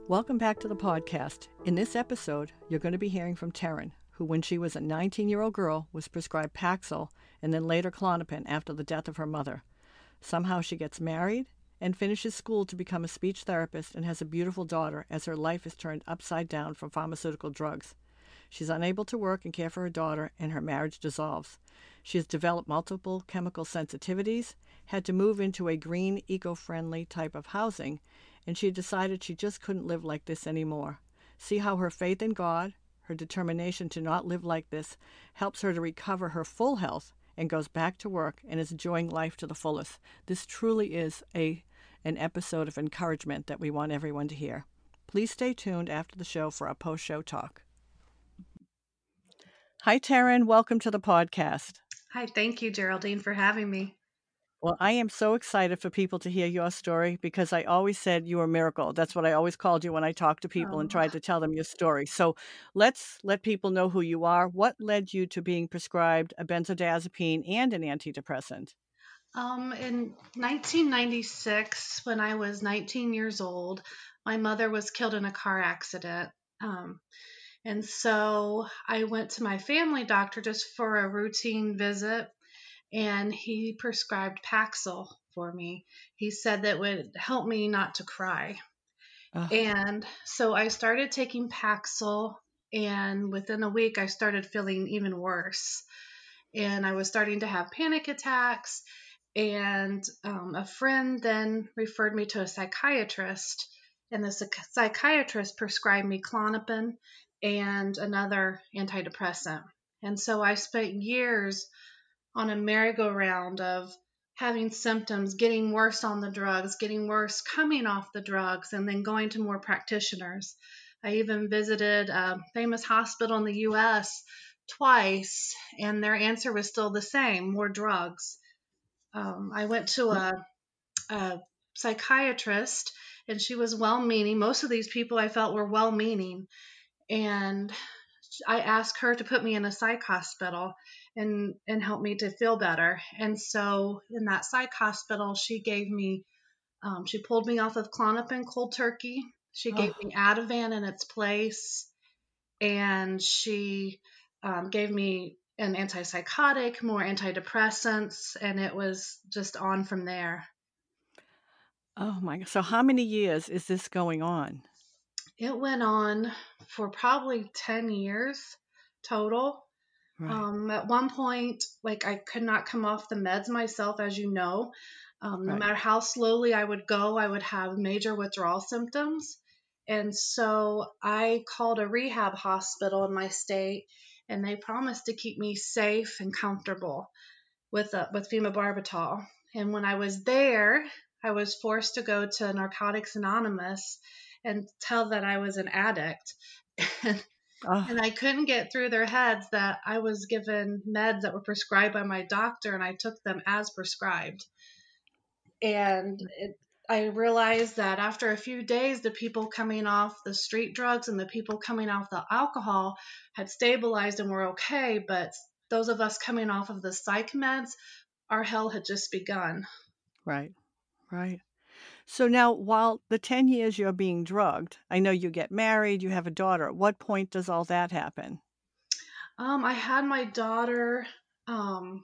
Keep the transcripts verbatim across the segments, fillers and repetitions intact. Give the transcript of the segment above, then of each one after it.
Welcome back to the podcast. In this episode, you're going to be hearing from Taryn, who when she was a nineteen-year-old girl was prescribed Paxil and then later Klonopin after the death of her mother. Somehow she gets married and finishes school to become a speech therapist and has a beautiful daughter as her life is turned upside down from pharmaceutical drugs. She's unable to work and care for her daughter, and her marriage dissolves. She has developed multiple chemical sensitivities, had to move into a green, eco-friendly type of housing, and she decided she just couldn't live like this anymore. See how her faith in God, her determination to not live like this, helps her to recover her full health and goes back to work and is enjoying life to the fullest. This truly is a an episode of encouragement that we want everyone to hear. Please stay tuned after the show for our post-show talk. Hi, Taryn. Welcome to the podcast. Hi, thank you, Geraldine, for having me. Well, I am so excited for people to hear your story because I always said you were a miracle. That's what I always called you when I talked to people and Oh. tried to tell them your story. So let's let people know who you are. What led you to being prescribed a benzodiazepine and an antidepressant? Um, in nineteen ninety-six, when I was nineteen years old, my mother was killed in a car accident. Um, and so I went to my family doctor just for a routine visit, and he prescribed Paxil for me. He said that would help me not to cry. Ugh. And so I started taking Paxil, and within a week, I started feeling even worse. And I was starting to have panic attacks. And um, a friend then referred me to a psychiatrist, and the psych- psychiatrist prescribed me Klonopin and another antidepressant. And so I spent years on a merry-go-round of having symptoms, getting worse on the drugs, getting worse coming off the drugs, and then going to more practitioners. I even visited a famous hospital in the U S twice, and their answer was still the same: more drugs. Um, I went to a, a psychiatrist, and she was well meaning. Most of these people I felt were well meaning. And I asked her to put me in a psych hospital and, and help me to feel better. And so in that psych hospital, she gave me, um, she pulled me off of Klonopin cold turkey. She gave Oh, me Ativan in its place, and she um, gave me an antipsychotic, more antidepressants, and it was just on from there. oh my God. So how many years is this going on? It went on for probably ten years total. Right, Um, at one point, like I could not come off the meds myself, as you know. Um, no right. matter how slowly I would go, I would have major withdrawal symptoms. And so I called a rehab hospital in my state, and they promised to keep me safe and comfortable with uh, with phenobarbital. And when I was there, I was forced to go to Narcotics Anonymous and tell that I was an addict. Oh, And I couldn't get through their heads that I was given meds that were prescribed by my doctor, and I took them as prescribed. And it, I realized that after a few days, the people coming off the street drugs and the people coming off the alcohol had stabilized and were okay. But those of us coming off of the psych meds, our hell had just begun. right, right. So now, while the ten years you're being drugged, I know you get married, you have a daughter. At what point does all that happen? Um, I had my daughter um,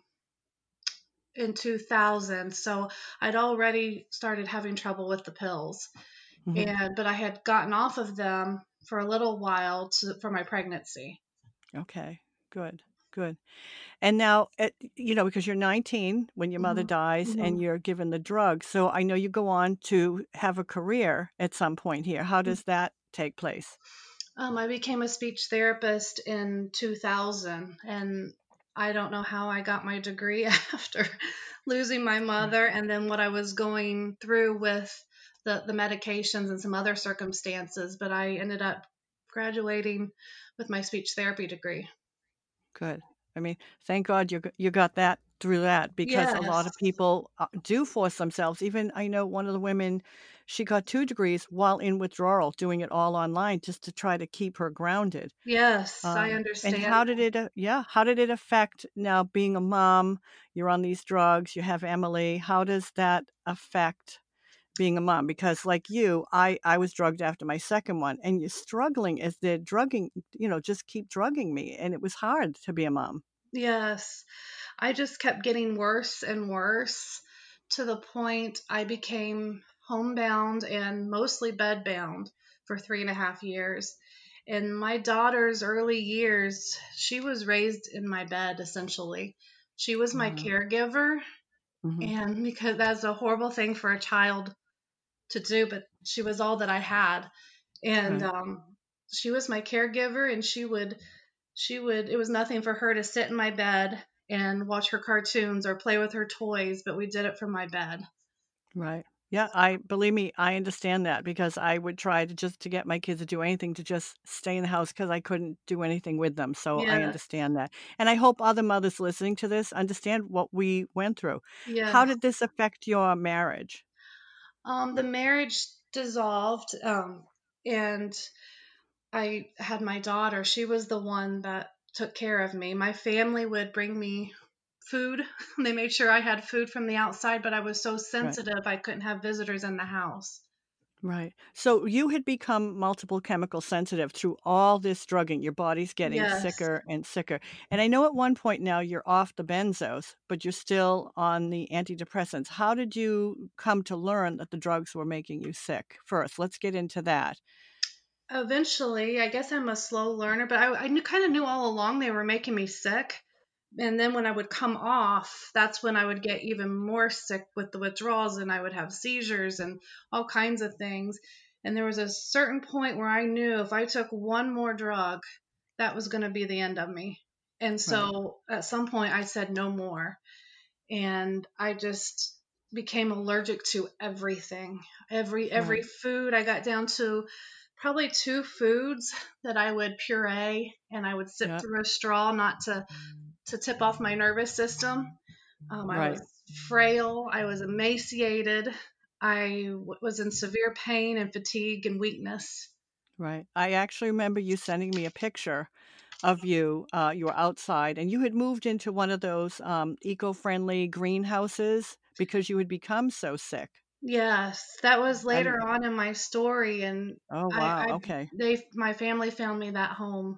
in two thousand, so I'd already started having trouble with the pills. Mhm. And but I had gotten off of them for a little while to, for my pregnancy. Okay, good, good. And now, at, you know, because you're nineteen when your mother hmm dies and hmm you're given the drug. So I know you go on to have a career at some point here. How does that take place? Um, I became a speech therapist in two thousand, and I don't know how I got my degree after losing my Right. mother, and then what I was going through with the the medications and some other circumstances. But I ended up graduating with my speech therapy degree. Good. I mean, thank God you g- you got that through that because a lot Yes. of people uh, do force themselves. Even I know one of the women, she got two degrees while in withdrawal, doing it all online just to try to keep her grounded. Yes, I Um, and understand. how did it, uh, yeah, how did it affect now being a mom? You're on these drugs, you have Emily. How does that affect being a mom? Because like you, I I was drugged after my second one, and you're struggling as they're drugging, you know, just keep drugging me, and it was hard to be a mom. Yes. I just kept getting worse and worse to the point I became homebound and mostly bedbound for three and a half years. In my daughter's early years, she was raised in my bed essentially. She was my Wow. caregiver, Mhm. and because that's a horrible thing for a child to do, but she was all that I had. And Right. um, she was my caregiver, and she would she would it was nothing for her to sit in my bed and watch her cartoons or play with her toys, but we did it from my bed. Right. Yeah, I believe me, I understand that because I would try to just to get my kids to do anything to just stay in the house because I couldn't do anything with them. So I Yes, understand that. And I hope other mothers listening to this understand what we went through. How yes. did this affect your marriage? Um, the marriage dissolved, um, and I had my daughter. She was the one that took care of me. My family would bring me food. They made sure I had food from the outside, but I was so Right. sensitive I couldn't have visitors in the house. Right. So you had become multiple chemical sensitive through all this drugging. Your body's getting Yes. sicker and sicker. And I know at one point now you're off the benzos, but you're still on the antidepressants. How did you come to learn that the drugs were making you sick? First, let's get into that. Eventually, I guess I'm a slow learner, but I, I knew, kind of knew all along they were making me sick. And then when I would come off, that's when I would get even more sick with the withdrawals, and I would have seizures and all kinds of things. And there was a certain point where I knew if I took one more drug, that was going to be the end of me. And Right. so at some point, I said no more. And I just became allergic to everything. Every every Right. food. I got down to probably two foods that I would puree, and I would sip Yeah. through a straw, not to to tip off my nervous system. Um, I Right. was frail. I was emaciated. I w- was in severe pain and fatigue and weakness. Right. I actually remember you sending me a picture of you. Uh, you were outside and you had moved into one of those um, eco-friendly greenhouses because you had become so sick. Yes, that was I don't later on in my story, and Oh, I, wow, I okay. they my family found me that home.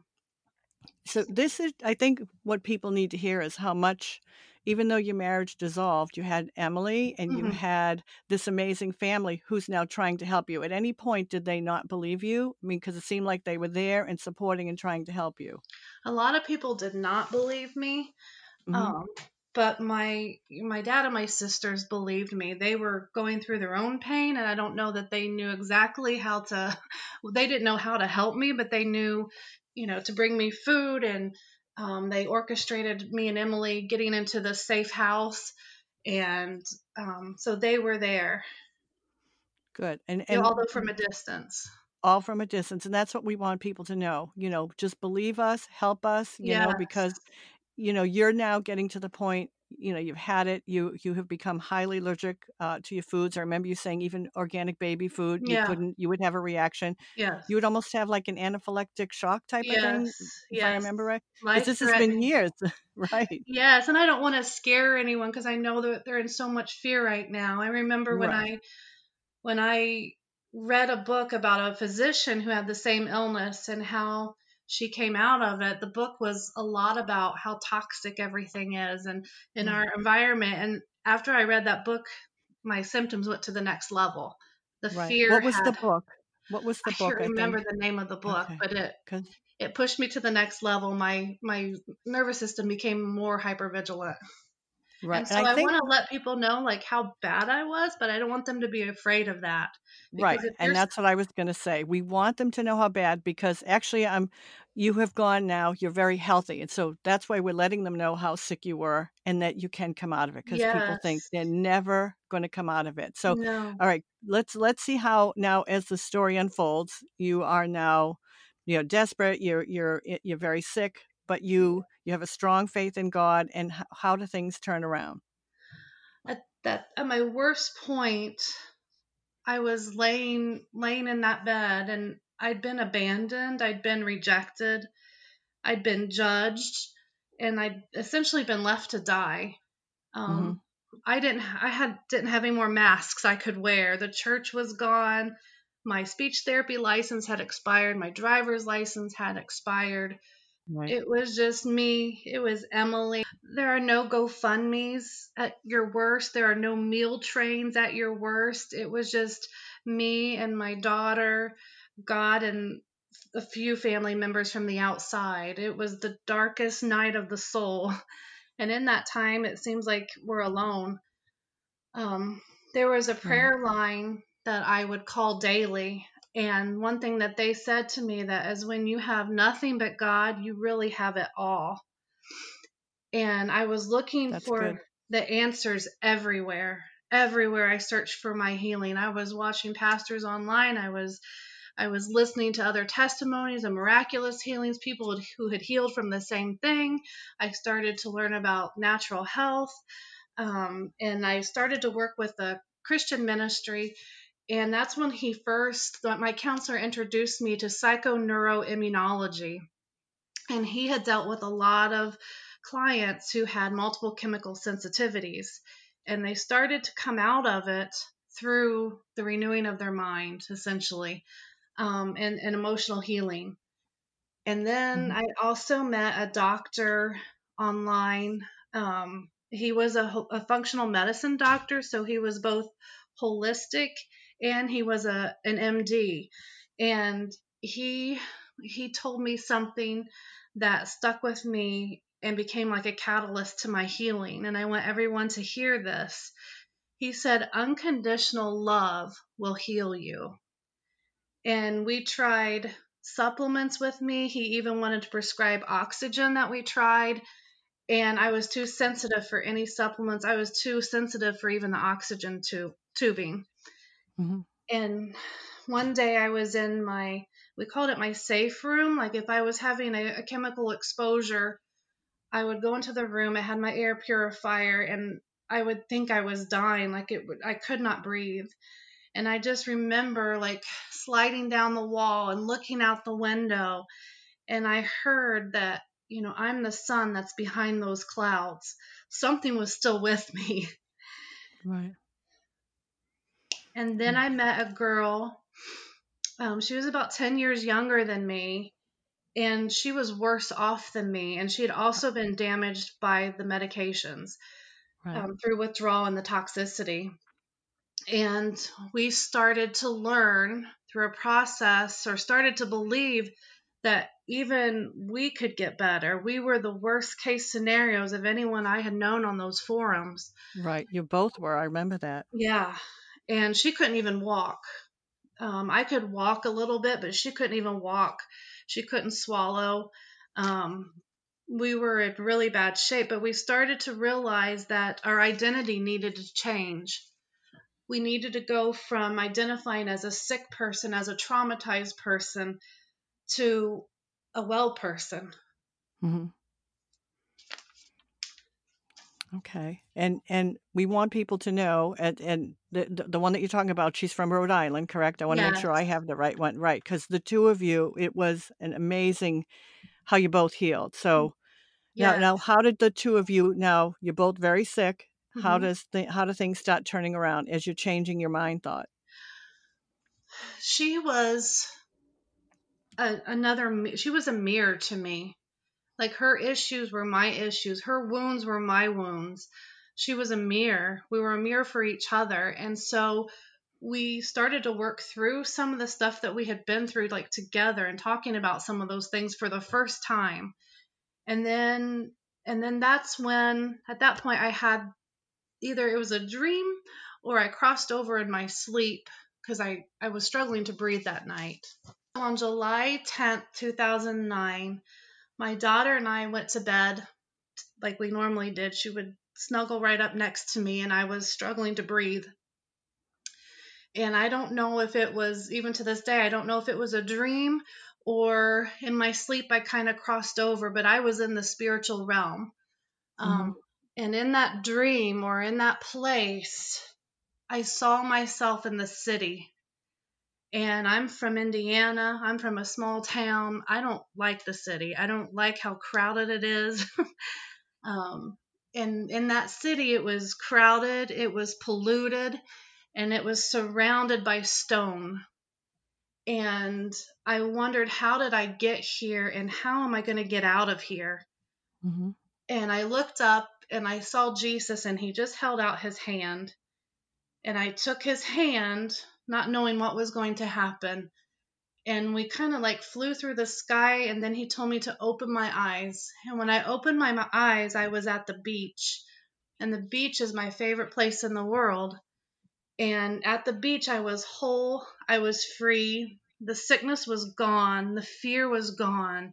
So this is I think what people need to hear is how much even though your marriage dissolved, you had Emily and you Mhm. had this amazing family who's now trying to help you. At any point, did they not believe you? I mean, because it seemed like they were there and supporting and trying to help you. A lot of people did not believe me, Mhm. um, but my my dad and my sisters believed me. They were going through their own pain, and I don't know that they knew exactly how to. Well, they didn't know how to help me, but they knew, you know, to bring me food, and um, they orchestrated me and Emily getting into the safe house, and um, so they were there, Good. And you know, and although from a distance. all from a distance, and that's what we want people to know, you know, just believe us, help us, you know, Yes, because, you know, you're now getting to the point, you know, you've had it, you you have become highly allergic, uh, to your foods. I remember you saying even organic baby food, you yeah, couldn't you would have a reaction. yes, You would almost have, like, an anaphylactic shock type of yes, thing, if I yes, remember right, because life this has been threatening. years. Right. Yes, and I don't want to scare anyone because I know that they're in so much fear right now. I remember when Right. I when I read a book about a physician who had the same illness and how she came out of it. The book was a lot about how toxic everything is and in Mm, our environment. And after I read that book, my symptoms went to the next level. The right. fear What was the had book? What was I the can't book, I remember think? the name of the book, Okay. but it 'Cause it pushed me to the next level. My my nervous system became more hypervigilant. right, And and so I I think want to let people know like how bad I was, but I don't want them to be afraid of that because Right, if you're and that's what I was gonna say. We want them to know how bad because actually, um, you have gone now, you're very healthy, and so that's why we're letting them know how sick you were and that you can come out of it because people think yes, they're never gonna come out of it. So, no, all right, let's let's see how now as the story unfolds, you are now, you know, desperate, you're you're i you're very sick, but you you have a strong faith in God, and h how do things turn around? at that at my worst point, I was laying laying in that bed and I'd been abandoned, I'd been rejected, I'd been judged, and I'd essentially been left to die. Um, Mhm. I didn't I had didn't have any more masks I could wear. The church was gone. My speech therapy license had expired. My driver's license had expired. Right. It was just me. It was Emily. There are no GoFundMe's at your worst. There are no meal trains at your worst. It was just me and my daughter, God, and a few family members from the outside. It was the darkest night of the soul. And in that time, it seems like we're alone. Um, there was a Right. prayer line that I would call daily. And one thing that they said to me that is when you have nothing but God, you really have it all. And I was looking That's good. for the answers everywhere. Everywhere I searched for my healing. I was watching pastors online. I was I was listening to other testimonies of miraculous healings, people who had healed from the same thing. I started to learn about natural health. Um, and I started to work with a Christian ministry. And that's when he first, my counselor introduced me to psychoneuroimmunology. And he had dealt with a lot of clients who had multiple chemical sensitivities. And they started to come out of it through the renewing of their mind, essentially, um, and, and emotional healing. And then Hmm. I also met a doctor online. Um, he was a, a functional medicine doctor, so he was both holistic and he was a an M D. And he he told me something that stuck with me and became like a catalyst to my healing. And I want everyone to hear this. He said, "Unconditional love will heal you." And we tried supplements with me. He even wanted to prescribe oxygen that we tried. And I was too sensitive for any supplements. I was too sensitive for even the oxygen tu- tubing. Hmm. And one day I was in my, we called it my safe room. Like if I was having a, a chemical exposure, I would go into the room. I had my air purifier and I would think I was dying. Like it would, I could not breathe. And I just remember like sliding down the wall and looking out the window. And I heard that, you know, I'm the sun that's behind those clouds. Something was still with me. Right. And then I met a girl. Um, she was about ten years younger than me. And she was worse off than me. And she had also been damaged by the medications Right. um, through withdrawal and the toxicity. And we started to learn through a process or started to believe that even we could get better. We were the worst case scenarios of anyone I had known on those forums. Right. You both were. I remember that. Yeah. And she couldn't even walk. Um, I could walk a little bit, but she couldn't even walk. She couldn't swallow. Um, we were in really bad shape, but we started to realize that our identity needed to change. We needed to go from identifying as a sick person, as a traumatized person, to a well person. Hmm. Okay. And and we want people to know, and and the the the one that you're talking about, she's from Rhode Island, correct? I want to make Yes, sure I have the right one, right? Because the two of you, it was an amazing how you both healed. So now, yes. now, how did the two of you? Now you're both very sick. How hmm does th- how do things start turning around as you're changing your mind thought? She was a, another, she was a mirror to me. Like her issues were my issues, her wounds were my wounds. She was a mirror. We were a mirror for each other. And so we started to work through some of the stuff that we had been through, like together, and talking about some of those things for the first time. And then, and then that's when, at that point, I had either it was a dream or I crossed over in my sleep because I, I was struggling to breathe that night. On July tenth, two thousand nine, my daughter and I went to bed like we normally did. She would snuggle right up next to me, and I was struggling to breathe. And I don't know if it was, even to this day, I don't know if it was a dream or in my sleep I kind of crossed over, but I was in the spiritual realm. Hmm. Um, and in that dream or in that place, I saw myself in the city. And I'm from Indiana. I'm from a small town. I don't like the city. I don't like how crowded it is. um, And in that city, it was crowded, it was polluted, and it was surrounded by stone. And I wondered, how did I get here and how am I going to get out of here? Mm-hmm. And I looked up and I saw Jesus, and he just held out his hand. And I took his hand, not knowing what was going to happen. And we kind of like flew through the sky. And then he told me to open my eyes. And when I opened my, my eyes, I was at the beach. And the beach is my favorite place in the world. And at the beach, I was whole, I was free. The sickness was gone, the fear was gone.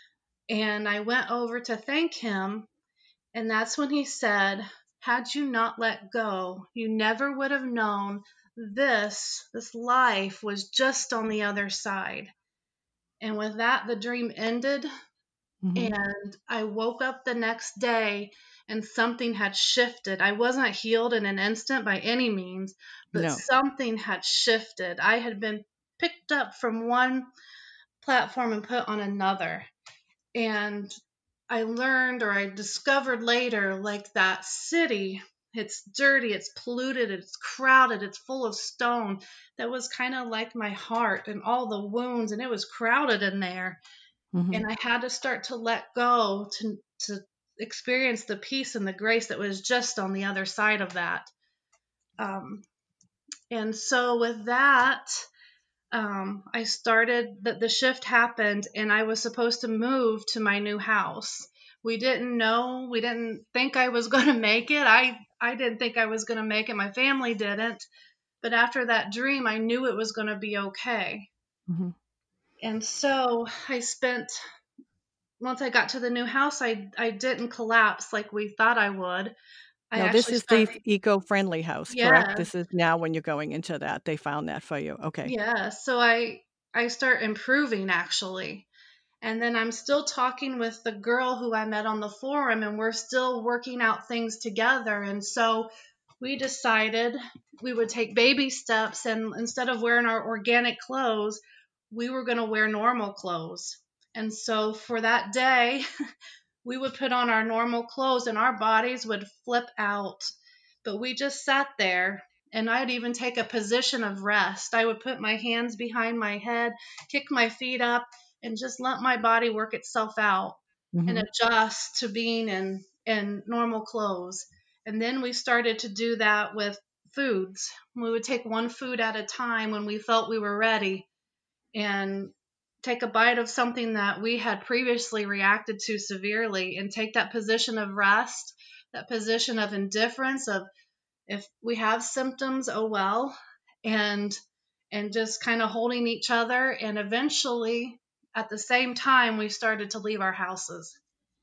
And I went over to thank him. And that's when he said, had you not let go, you never would have known this, this life was just on the other side. And with that, the dream ended. Mm-hmm. And I woke up the next day and something had shifted. I wasn't healed in an instant by any means, but No. something had shifted. I had been picked up from one platform and put on another. And I learned, or I discovered later, like that city, it's dirty, it's polluted, it's crowded, it's full of stone. That was kind of like my heart and all the wounds, and it was crowded in there. Mm-hmm. And I had to start to let go to to experience the peace and the grace that was just on the other side of that. Um, and so with that, um, I started that the shift happened, and I was supposed to move to my new house. We didn't know, we didn't think I was going to make it. I I didn't think I was going to make it. My family didn't. But after that dream, I knew it was going to be okay. Mm-hmm. And so I spent once I got to the new house, I I didn't collapse like we thought I would. I Now, this actually is the started, eco-friendly house, correct? yeah, This is now when you're going into that. They found that for you. Okay. yeah. So I I start improving actually. And then I'm still talking with the girl who I met on the forum, and we're still working out things together. And so we decided we would take baby steps, and instead of wearing our organic clothes, we were going to wear normal clothes. And so for that day, we would put on our normal clothes and our bodies would flip out. But we just sat there, and I'd even take a position of rest. I would put my hands behind my head, kick my feet up, and just let my body work itself out and Mm-hmm. adjust to being in, in normal clothes. And then we started to do that with foods. We would take one food at a time when we felt we were ready and take a bite of something that we had previously reacted to severely and take that position of rest, that position of indifference of if we have symptoms, oh well, and and just kind of holding each other. And eventually at the same time we started to leave our houses.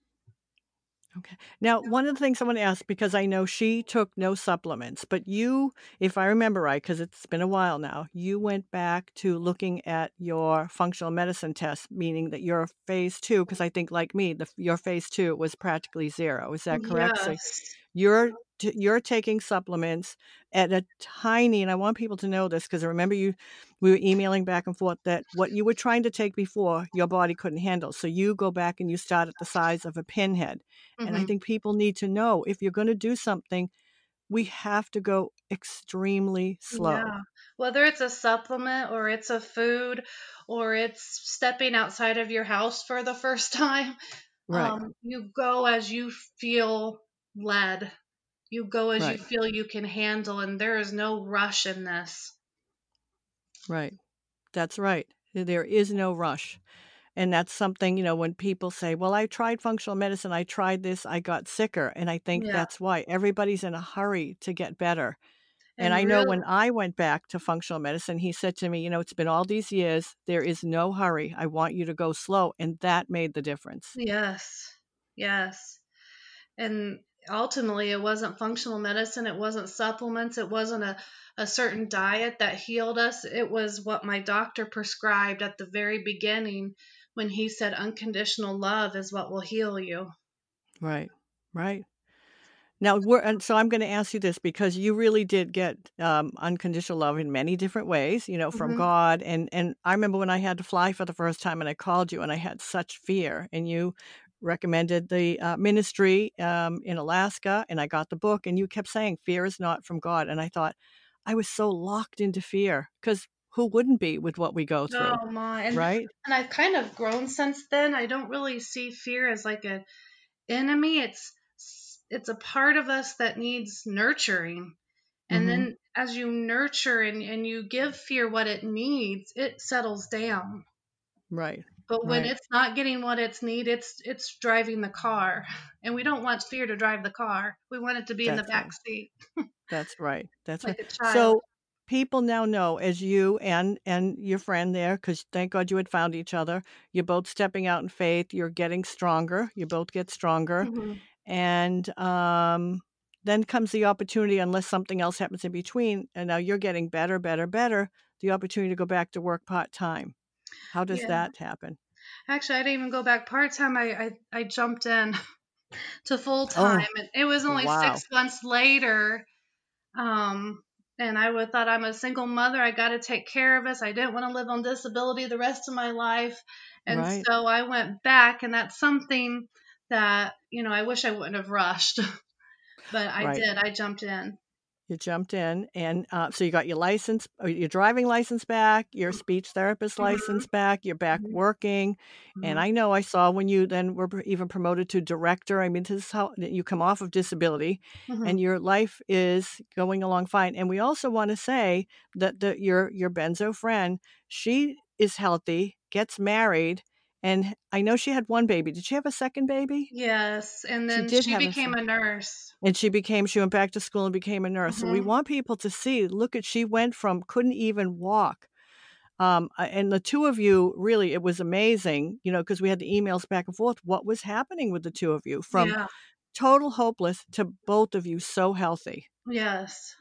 Okay. Now, one of the things I want to ask, because I know she took no supplements, but you, if I remember right, because it's been a while now, you went back to looking at your functional medicine test, meaning that your phase two, because I think like me, the, your phase two was practically zero. Is that correct? So Yes. you're t- you're taking supplements at a tiny, and I want people to know this because I remember you, we were emailing back and forth that what you were trying to take before your body couldn't handle. So you go back and you start at the size of a pinhead. And I Hmm. think people need to know if you're going to do something, we have to go extremely slow. Yeah. Whether it's a supplement or it's a food or it's stepping outside of your house for the first time, Right, um, you go as you feel led. You go as you right, feel you can handle, and there is no rush in this. right. That's right. There is no rush. And that's something, you know, when people say, well, I tried functional medicine, I tried this, I got sicker. And I think Yeah. that's why everybody's in a hurry to get better. And And I know real, when I went back to functional medicine, he said to me, you know, it's been all these years. There is no hurry. I want you to go slow. And that made the difference. yes. Yes. And ultimately, it wasn't functional medicine, it wasn't supplements, it wasn't a, a certain diet that healed us. It was what my doctor prescribed at the very beginning when he said unconditional love is what will heal you. Right, right. Now, we're and so I'm gonna ask you this because you really did get, um, unconditional love in many different ways, you know, from Hmm. God, and and I remember when I had to fly for the first time and I called you and I had such fear, and you recommended the uh, ministry um, in Alaska, and I got the book, and you kept saying, fear is not from God. And I thought, I was so locked into fear, because who wouldn't be with what we go through, Oh my. And right? and I've kind of grown since then. I don't really see fear as like a enemy. It's it's a part of us that needs nurturing. And Mm-hmm. then as you nurture and, and you give fear what it needs, it settles down. Right. But when Right. it's not getting what it's need, it's it's driving the car. And we don't want fear to drive the car. We want it to be in the That's back right. seat That's right. That's right. like a child. So people now know, as you and and your friend there, because thank God you had found each other. You're both stepping out in faith. You're getting stronger. You both get stronger, Hmm. and um, then comes the opportunity, unless something else happens in between. And now you're getting better, better, better. The opportunity to go back to work part time. How does Yeah. that happen? Actually, I didn't even go back part time. I, I I jumped in to full time, Oh, and it was only wow! six months later. Um, and I would thought I'm a single mother. I got to take care of us. I didn't want to live on disability the rest of my life, and Right, so I went back. And that's something that you know I wish I wouldn't have rushed, but I right. did. I jumped in. You jumped in, and, uh, so you got your license or your driving license back, your speech therapist Hmm. license back, you're back Hmm. working, and Hmm. I know I saw when you then were pr even promoted to director. I mean, this is how you come off of disability, Hmm. and your life is going along fine, and we also wanna say that the your your benzo friend, she is healthy, gets married, and I know she had one baby. Did she have a second baby? Yes, and She then did she have a became second. a nurse. And she became she went back to school and became a nurse. So we Hmm. want people to see, look at she went from couldn't even walk. Um, uh, and the two of you, really, it was amazing, you know, because we had the emails back and forth. What was happening with the two of you from Yeah. total hopeless to both of you so healthy? Yes.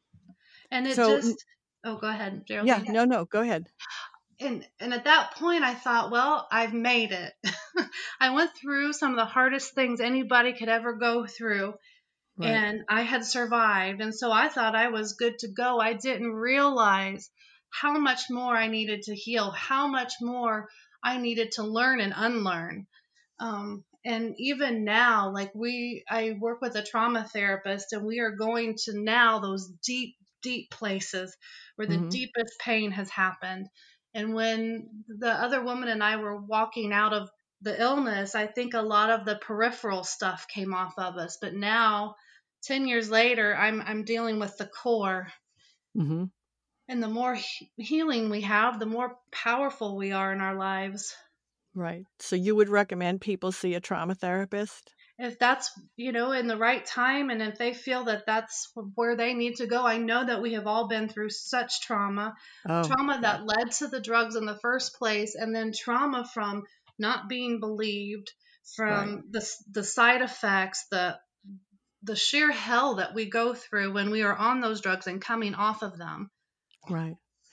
And it So n just. Oh, go ahead, yeah, Geraldine. no, no, go ahead. and and at that point I thought, well, I've made it. I went through some of the hardest things anybody could ever go through, Right. and I had survived, and so I thought I was good to go. I didn't realize how much more I needed to heal, how much more I needed to learn and unlearn. Um, and even now, like we, I work with a trauma therapist, and we are going to now those deep, deep places where the Mhm. deepest pain has happened. And when the other woman and I were walking out of the illness, I think a lot of the peripheral stuff came off of us. But now, ten years later, I'm I'm dealing with the core. Mhm. And the more he- healing we have, the more powerful we are in our lives. Right. So you would recommend people see a trauma therapist? If that's you know in the right time, and if they feel that that's where they need to go. I know that we have all been through such trauma, Oh, trauma yeah. that led to the drugs in the first place, and then trauma from not being believed, Right. from the the side effects, the the sheer hell that we go through when we are on those drugs and coming off of them. Right.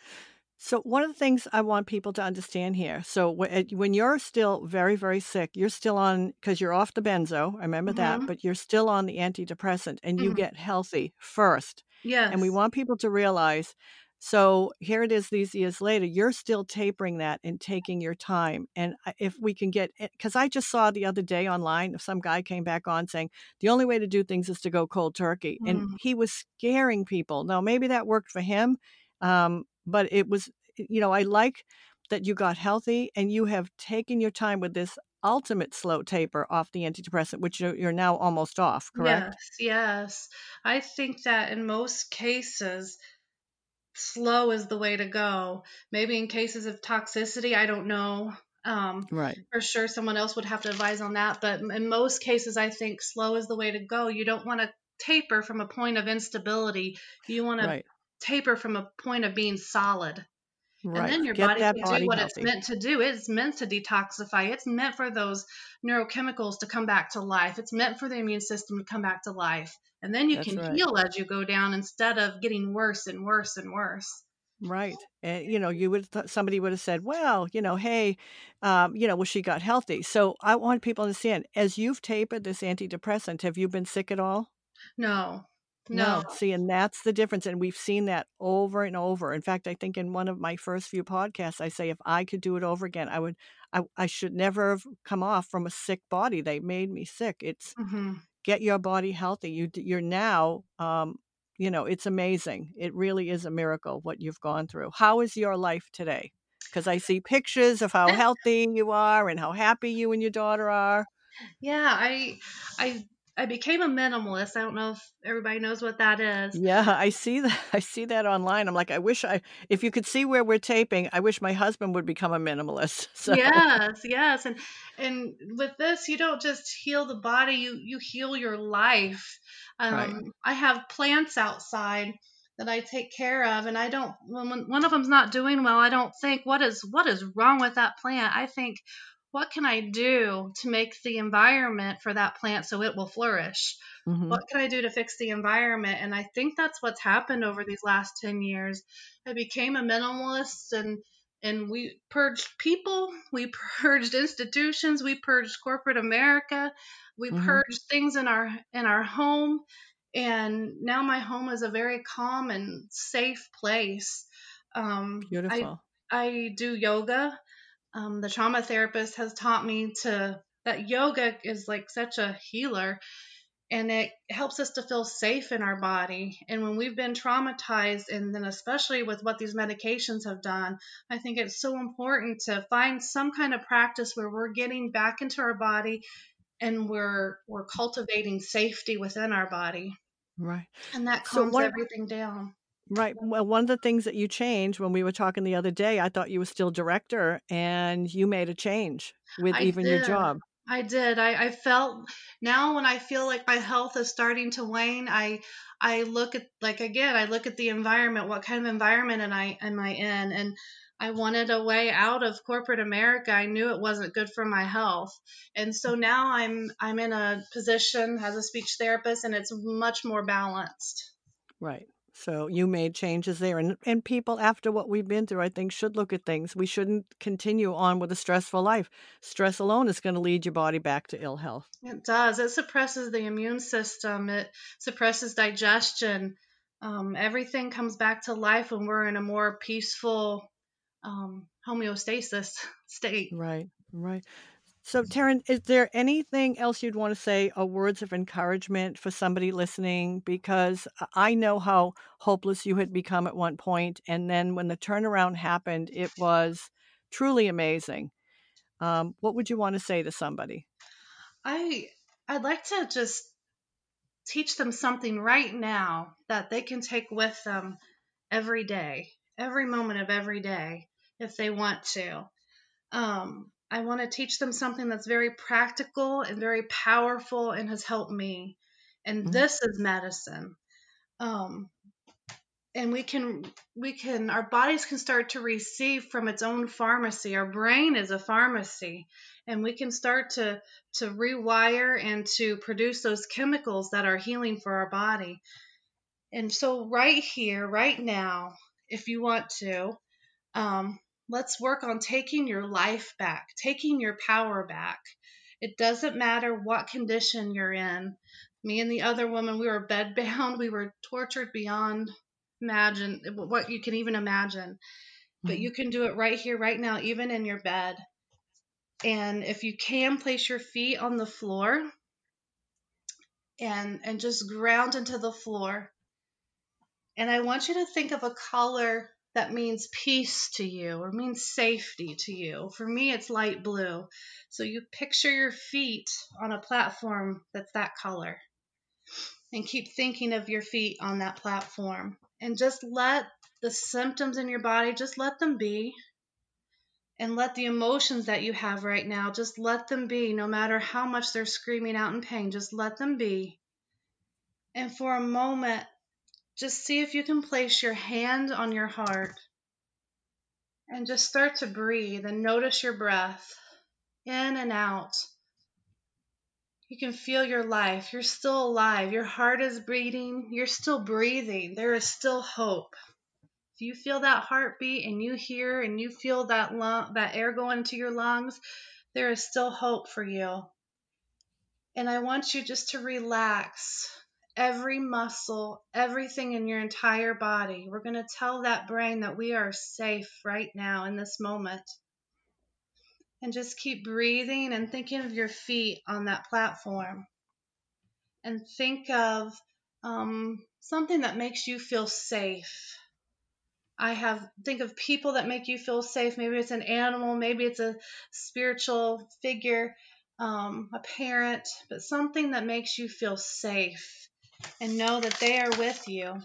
So one of the things I want people to understand here, so wh- uh, when you're still very, very sick, you're still on because you're off the benzo. I remember that, Hmm. but you're still on the antidepressant, and you Hmm. get healthy first. And we Yes. want people to realize. So here it is, these years later, you're still tapering that and taking your time. And I- if we can get, because I just saw the other day online, some guy came back on saying the only way to do things is to go cold turkey, and Mm. he was scaring people. Now maybe that worked for him, um, but it was you know, I like that you got healthy and you have taken your time with this ultimate slow taper off the antidepressant, which you're, you're now almost off, Yes, correct? yes. I think that in most cases slow is the way to go. Maybe in cases of toxicity, I don't know. Um, Right, for sure, someone else would have to advise on that. But in most cases, I think slow is the way to go. You don't want to taper from a point of instability. You want to right, taper from a point of being solid. And right. then your Get body that can do body what it's healthy. meant to do. It's meant to detoxify. It's meant for those neurochemicals to come back to life. It's meant for the immune system to come back to life. And then you That's can right. heal as you go down instead of getting worse and worse and worse. Right. And, you know, you would, th- somebody would have said, well, you know, hey, um, you know, well, she got healthy. So I want people to understand, as you've tapered this antidepressant, have you been sick at all? No. No. No, see, and that's the difference, and we've seen that over and over. In fact, I think in one of my first few podcasts, I say if I could do it over again, I would I I should never have come off from a sick body. They made me sick. It's Mhm. get your body healthy. You d you're now, um, you know, it's amazing. It really is a miracle what you've gone through. How is your life today? Because I see pictures of how healthy you are and how happy you and your daughter are. Yeah, I I I became a minimalist. I don't know if everybody knows what that is. Yeah, I see that I see that online. I'm like, "I wish I if you could see where we're taping, I wish my husband would become a minimalist." So Yes, yes, and and with this, you don't just heal the body, you you heal your life. right. Um, I have plants outside that I take care of, and I don't when when one of them's not doing well, I don't think what is what is wrong with that plant. I think what can I do to make the environment for that plant so it will flourish? Mhm, What can I do to fix the environment? And I think that's what's happened over these last ten years. I became a minimalist and and we purged people, we purged institutions, we purged corporate America, we mhm. purged things in our in our home, and now my home is a very calm and safe place. Um, I Beautiful. I do yoga. Um, the trauma therapist has taught me to that yoga is like such a healer, and it helps us to feel safe in our body. And when we've been traumatized, and then especially with what these medications have done, I think it's so important to find some kind of practice where we're getting back into our body and we're we're cultivating safety within our body, Right. and that So calms one everything down. right, well, one of the things that you changed when we were talking the other day, I thought you were still director, and you made a change with I even your did. job. I did. I, I felt now when I feel like my health is starting to wane, I I look at like again, I look at the environment. What kind of environment am I am I in? And I wanted a way out of corporate America. I knew it wasn't good for my health. And so now I'm I'm in a position as a speech therapist, and it's much more balanced. Right. So you made changes there, and and people after what we've been through, I think, should look at things. We shouldn't continue on with a stressful life. Stress alone is gonna lead your body back to ill health. It does. It suppresses the immune system. It suppresses digestion. Um, everything comes back to life when we're in a more peaceful um, homeostasis state. Right, right. So, Taryn, is there anything else you'd want to say or words of encouragement for somebody listening? Because I I know how hopeless you had become at one point, and then when the turnaround happened, it was truly amazing. Um, what would you want to say to somebody? I I'd like to just teach them something right now that they can take with them every day, every moment of every day, if they want to. Um, I want to teach them something that's very practical and very powerful and has helped me. And Mhm, this is medicine. Um, and we can we can our bodies can start to receive from its own pharmacy. Our brain is a pharmacy, and we can start to to rewire and to produce those chemicals that are healing for our body. And so right here, right now, if you want to, um, let's work on taking your life back, taking your power back. It doesn't matter what condition you're in. Me and the other woman, we were bedbound. We were tortured beyond imagine what you can even imagine. But mhm. you can do it right here, right now, even in your bed. And if you can, place your feet on the floor and and just ground into the floor. And I want you to think of a color that means peace to you or means safety to you. For me, it's light blue. So you picture your feet on a platform that's that color and keep thinking of your feet on that platform. And just let the symptoms in your body, just let them be. And let the emotions that you have right now, just let them be, no matter how much they're screaming out in pain, just let them be. And for a moment, just see if you can place your hand on your heart and just start to breathe and notice your breath in and out. You can feel your life. You're still alive. Your heart is beating. You're still breathing. There is still hope. If you feel that heartbeat and you hear and you feel that lung, that air going into your lungs, there is still hope for you. And I want you just to relax every muscle, everything in your entire body. We're going to tell that brain that we are safe right now in this moment. And just keep breathing and thinking of your feet on that platform. And think of um, something that makes you feel safe. I have, think of people that make you feel safe. Maybe it's an animal, maybe it's a spiritual figure, um, a parent, but something that makes you feel safe and know that they are with you.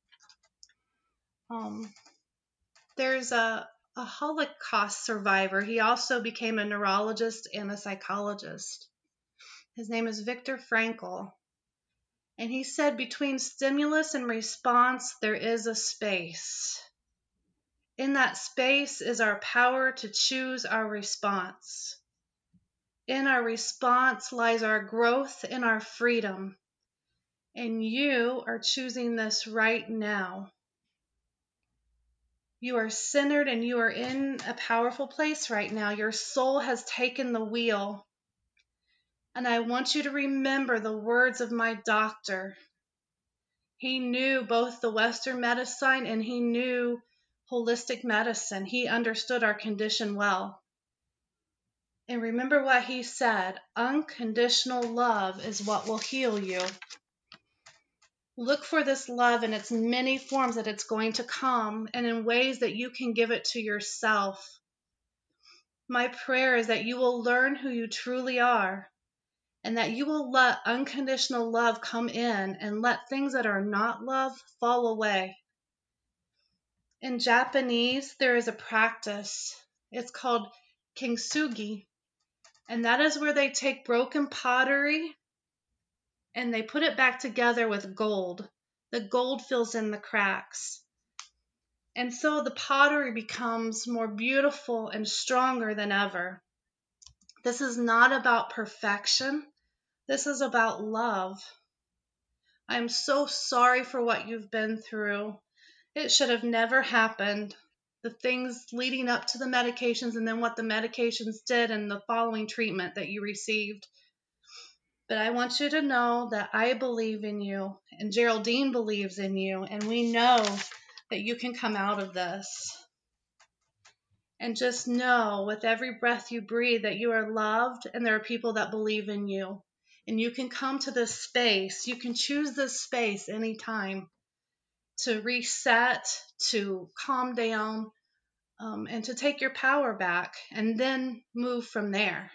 Um, there's a, a Holocaust survivor. He also became a neurologist and a psychologist. His name is Viktor Frankl. And he said between stimulus and response, there is a space. In that space is our power to choose our response. In our response lies our growth and our freedom. And you are choosing this right now. You are centered and you are in a powerful place right now. Your soul has taken the wheel. And I want you to remember the words of my doctor. He knew both the Western medicine and he knew holistic medicine. He understood our condition well. And remember what he said, unconditional love is what will heal you. Look for this love in its many forms that it's going to come and in ways that you can give it to yourself. My prayer is that you will learn who you truly are and that you will let unconditional love come in and let things that are not love fall away. In Japanese, there is a practice. It's called kintsugi, and that is where they take broken pottery and they put it back together with gold. The gold fills in the cracks. And so the pottery becomes more beautiful and stronger than ever. This is not about perfection. This is about love. I am so sorry for what you've been through. It should have never happened. The things leading up to the medications and then what the medications did and the following treatment that you received. But I want you to know that I believe in you and Geraldine believes in you, and we know that you can come out of this. And just know with every breath you breathe that you are loved and there are people that believe in you. And you can come to this space. You can choose this space anytime to reset, to calm down, um, and to take your power back and then move from there.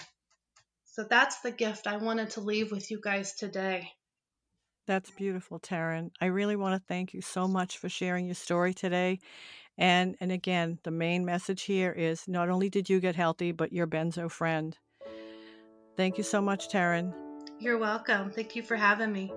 So that's the gift I wanted to leave with you guys today. That's beautiful, Taryn. I really want to thank you so much for sharing your story today. And and again, the main message here is not only did you get healthy, but your benzo friend. Thank you so much, Taryn. You're welcome. Thank you for having me.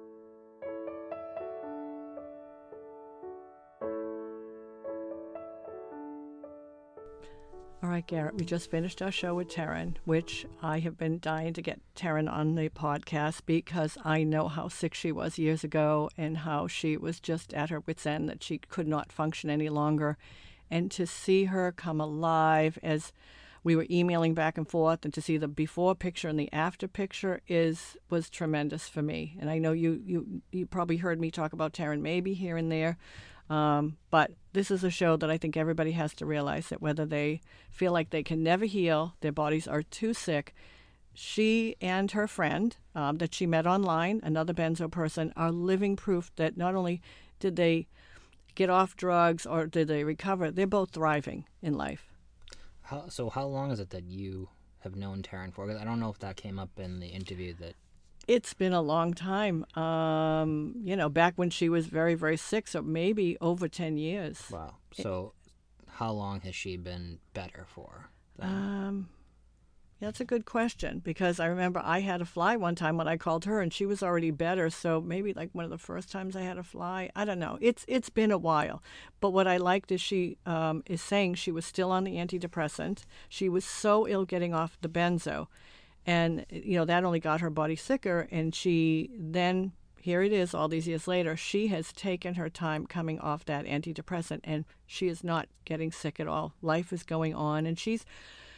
All right, Garrett, we just finished our show with Taryn, which I have been dying to get Taryn on the podcast because I know how sick she was years ago and how she was just at her wit's end, that she could not function any longer. And to see her come alive as we were emailing back and forth, and to see the before picture and the after picture is was tremendous for me. And I know you you, you probably heard me talk about Taryn maybe here and there. Um, but this is a show that I think everybody has to realize that whether they feel like they can never heal, their bodies are too sick, she and her friend um, that she met online, another benzo person, are living proof that not only did they get off drugs or did they recover, they're both thriving in life. How, so how long is it that you have known Taryn for? 'Cause I don't know if that came up in the interview that... It's been a long time, um, you know, back when she was very, very sick, so maybe over ten years. Wow. So how long has she been better for then? Um, that's a good question, because I remember I had a fly one time when I called her, and she was already better, so maybe like one of the first times I had a fly. I don't know. It's It's been a while. But what I liked is she um, is saying she was still on the antidepressant. She was so ill getting off the benzo. And, you know, that only got her body sicker. And she then, here it is, all these years later, she has taken her time coming off that antidepressant, and she is not getting sick at all. Life is going on, and she's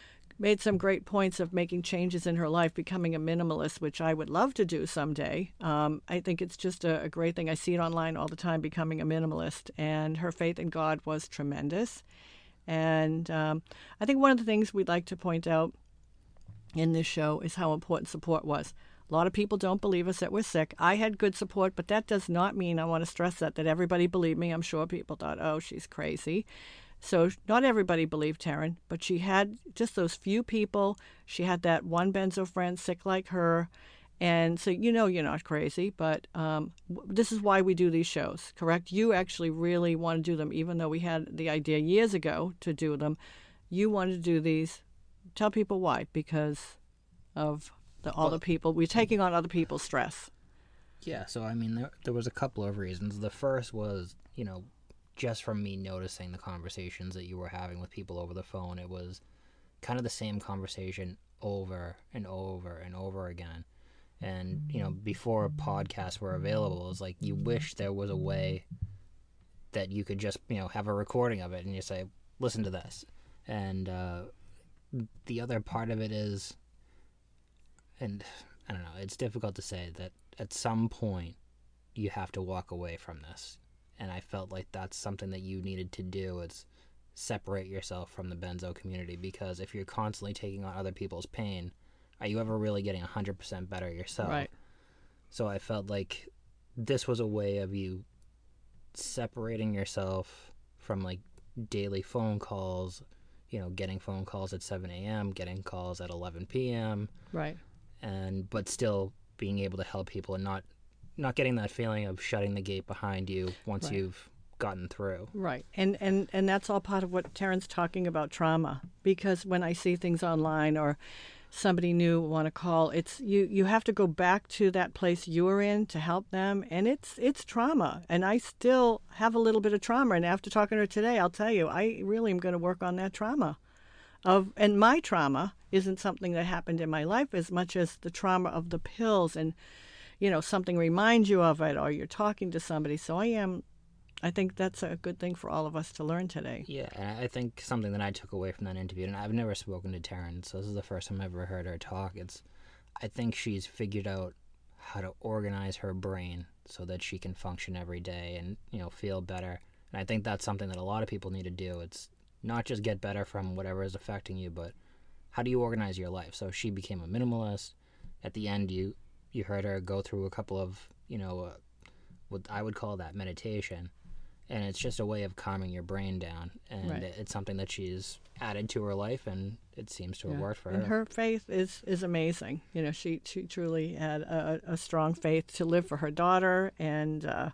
made some great points of making changes in her life, becoming a minimalist, which I would love to do someday. Um, I think it's just a, a great thing. I see it online all the time, becoming a minimalist. And her faith in God was tremendous. And um, I think one of the things we'd like to point out in this show is how important support was. A lot of people don't believe us that we're sick. I had good support, but that does not mean, I want to stress that, that everybody believed me. I'm sure people thought, oh, she's crazy. So not everybody believed Taryn, but she had just those few people. She had that one benzo friend sick like her. And so, you know, you're not crazy, but um, this is why we do these shows, correct? You actually really want to do them, even though we had the idea years ago to do them. You wanted to do these. Tell people why, because of the, all well, the people. We're taking on other people's stress. Yeah, so, I mean, there, there was a couple of reasons. The first was, you know, just from me noticing the conversations that you were having with people over the phone. It was kind of the same conversation over and over and over again. And, you know, before podcasts were available, it's like you wish there was a way that you could just, you know, have a recording of it and you say, listen to this. And uh, the other part of it is, and I don't know, it's difficult to say that at some point you have to walk away from this. And I felt like that's something that you needed to do, is separate yourself from the benzo community, because if you're constantly taking on other people's pain, are you ever really getting one hundred percent better yourself? Right. So I felt like this was a way of you separating yourself from like daily phone calls, you know, getting phone calls at seven a.m., getting calls at eleven p.m. Right. And but still being able to help people and not not getting that feeling of shutting the gate behind you once right. you've gotten through. Right. And, and and that's all part of what Taryn's talking about, trauma. Because when I see things online or somebody new want to call, it's you you have to go back to that place you were in to help them, and it's it's trauma. And I still have a little bit of trauma, and after talking to her today, I'll tell you, I really am going to work on that trauma. Of and my trauma isn't something that happened in my life as much as the trauma of the pills, and you know, something reminds you of it, or you're talking to somebody. So I am, I think that's a good thing for all of us to learn today. Yeah, and I think something that I took away from that interview, and I've never spoken to Taryn, so this is the first time I've ever heard her talk, it's, I think she's figured out how to organize her brain so that she can function every day and, you know, feel better. And I think that's something that a lot of people need to do. It's not just get better from whatever is affecting you, but how do you organize your life? So she became a minimalist. At the end, you you heard her go through a couple of, you know, uh, what I would call that meditation. And it's just a way of calming your brain down. And right. it's something that she's added to her life, and it seems to have yeah. worked for her. And her faith is, is amazing. You know, she, she truly had a, a strong faith to live for her daughter. And, uh,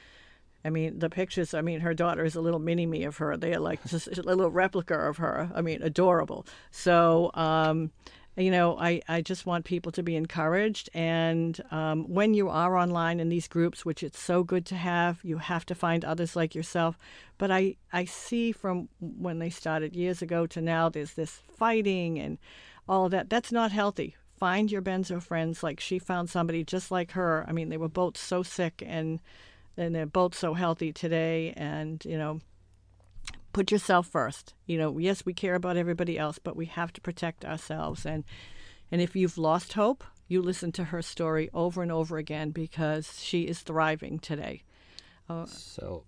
I mean, the pictures, I mean, her daughter is a little mini-me of her. They are like just a little replica of her. I mean, adorable. So, um, you know, I, I just want people to be encouraged. And um, when you are online in these groups, which it's so good to have, you have to find others like yourself. But I, I see from when they started years ago to now, there's this fighting and all of that. That's not healthy. Find your benzo friends. Like she found somebody just like her. I mean, they were both so sick, and and they're both so healthy today. And, you know, put yourself first. You know, yes, we care about everybody else, but we have to protect ourselves. And and if you've lost hope, you listen to her story over and over again, because she is thriving today. Uh, so,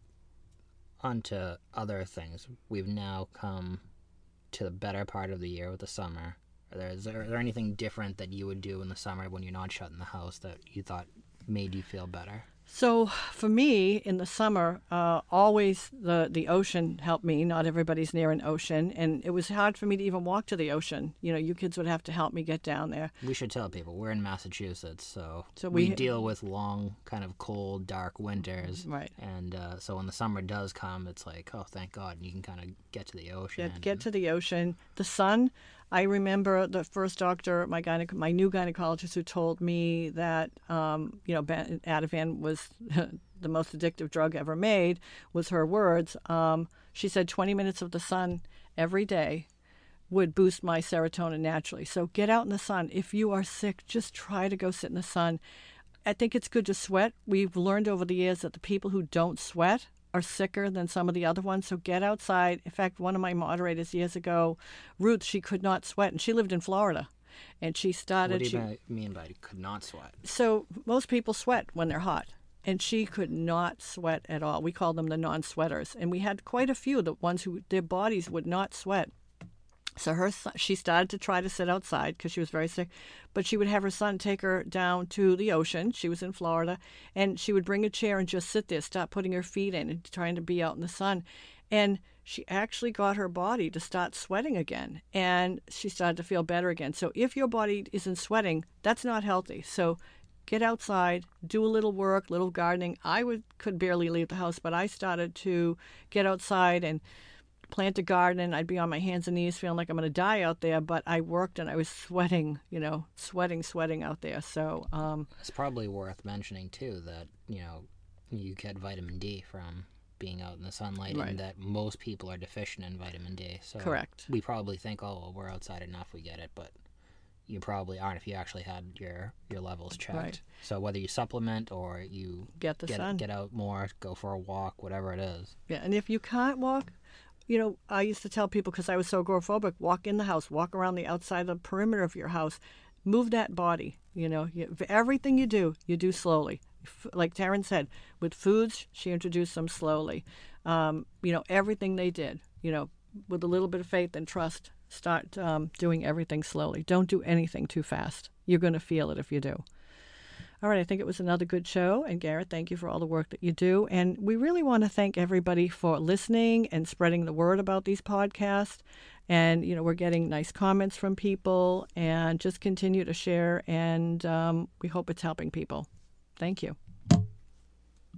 on to other things. We've now come to the better part of the year with the summer. Are there, is there, is there anything different that you would do in the summer when you're not shut in the house that you thought made you feel better? So for me, in the summer, uh, always the, the ocean helped me. Not everybody's near an ocean, and it was hard for me to even walk to the ocean. You know, you kids would have to help me get down there. We should tell people we're in Massachusetts, so, so we, we deal with long, kind of cold, dark winters. Right. And uh, so when the summer does come, it's like, oh, thank God, and you can kind of get to the ocean. Get, get to the ocean. The sun. I remember the first doctor, my gyne- my new gynecologist, who told me that, um, you know, ben- Ativan was the most addictive drug ever made, was her words. Um, she said twenty minutes of the sun every day would boost my serotonin naturally. So get out in the sun. If you are sick, just try to go sit in the sun. I think it's good to sweat. We've learned over the years that the people who don't sweat are sicker than some of the other ones. So get outside. In fact, one of my moderators years ago, Ruth, she could not sweat, and she lived in Florida. And she started... What do you she, ma- mean by could not sweat? So most people sweat when they're hot. And she could not sweat at all. We call them the non-sweaters. And we had quite a few, the ones who their bodies would not sweat. So her son, she started to try to sit outside because she was very sick. But she would have her son take her down to the ocean. She was in Florida. And she would bring a chair and just sit there, stop putting her feet in and trying to be out in the sun. And she actually got her body to start sweating again. And she started to feel better again. So if your body isn't sweating, that's not healthy. So get outside, do a little work, little gardening. I would could barely leave the house, but I started to get outside and plant a garden. I'd be on my hands and knees feeling like I'm going to die out there, but I worked and I was sweating, you know, sweating, sweating out there. So um, it's probably worth mentioning, too, that, you know, you get vitamin D from being out in the sunlight, right. and that most people are deficient in vitamin D. So correct. We probably think, oh, well, we're outside enough, we get it, but you probably aren't if you actually had your, your levels checked. Right. So whether you supplement or you get the get, sun, get out more, go for a walk, whatever it is. Yeah, and if you can't walk, you know, I used to tell people, because I was so agoraphobic, walk in the house, walk around the outside, the perimeter of your house, move that body. You know, you, everything you do, you do slowly. F- like Taryn said, with foods, she introduced them slowly. Um, you know, everything they did, you know, with a little bit of faith and trust, start um, doing everything slowly. Don't do anything too fast. You're going to feel it if you do. All right, I think it was another good show. And Garrett, thank you for all the work that you do. And we really want to thank everybody for listening and spreading the word about these podcasts. And, you know, we're getting nice comments from people, and just continue to share. And um, we hope it's helping people. Thank you.